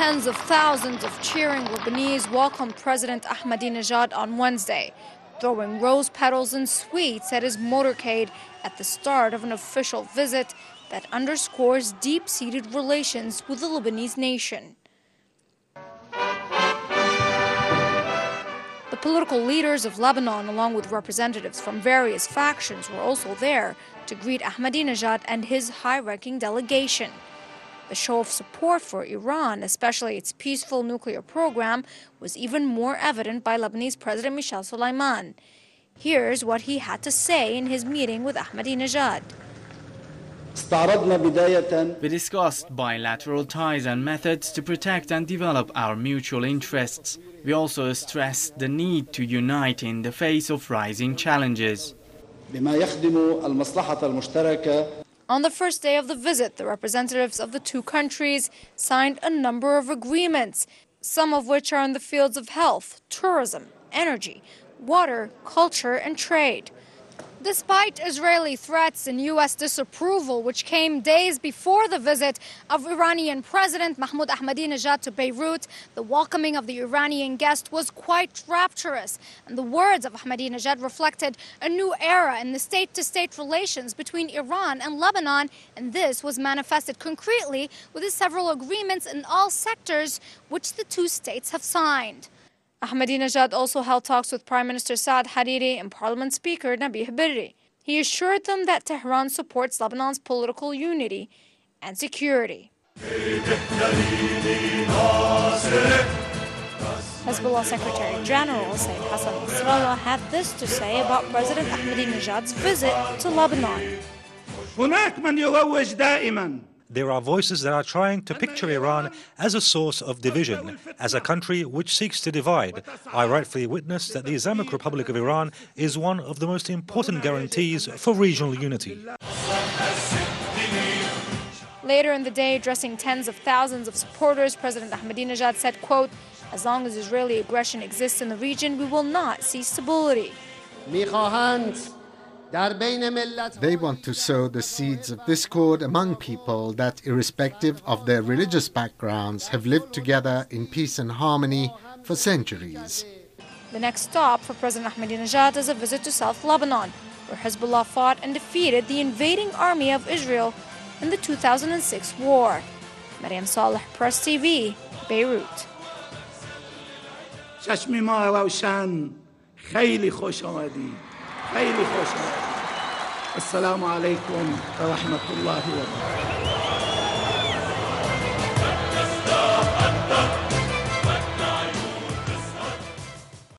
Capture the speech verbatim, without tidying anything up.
Tens of thousands of cheering Lebanese welcomed President Ahmadinejad on Wednesday, throwing rose petals and sweets at his motorcade at the start of an official visit that underscores deep-seated relations with the Lebanese nation. The political leaders of Lebanon, along with representatives from various factions, were also there to greet Ahmadinejad and his high-ranking delegation. The show of support for Iran, especially its peaceful nuclear program, was even more evident by Lebanese President Michel Soleiman. Here's what he had to say in his meeting with Ahmadinejad. We discussed bilateral ties and methods to protect and develop our mutual interests. We also stressed the need to unite in the face of rising challenges. On the first day of the visit, the representatives of the two countries signed a number of agreements, some of which are in the fields of health, tourism, energy, water, culture, and trade. Despite Israeli threats and U S disapproval, which came days before the visit of Iranian President Mahmoud Ahmadinejad to Beirut, the welcoming of the Iranian guest was quite rapturous, and the words of Ahmadinejad reflected a new era in the state-to-state relations between Iran and Lebanon, and this was manifested concretely with the several agreements in all sectors which the two states have signed. Ahmadinejad also held talks with Prime Minister Saad Hariri and Parliament Speaker Nabih Berri. He assured them that Tehran supports Lebanon's political unity and security. Hezbollah Secretary General Sayyid Hassan Nasrallah had this to say about President Ahmadinejad's visit to Lebanon. There are voices that are trying to picture Iran as a source of division, as a country which seeks to divide. I rightfully witness that the Islamic Republic of Iran is one of the most important guarantees for regional unity. Later in the day, addressing tens of thousands of supporters, President Ahmadinejad said, quote, "As long as Israeli aggression exists in the region, we will not see stability." They want to sow the seeds of discord among people that, irrespective of their religious backgrounds, have lived together in peace and harmony for centuries. The next stop for President Ahmadinejad is a visit to South Lebanon, where Hezbollah fought and defeated the invading army of Israel in the two thousand six war. Mariam Saleh, Press T V, Beirut. خیلی خوش آمدید. السلام علیکم و رحمت الله و برکاته.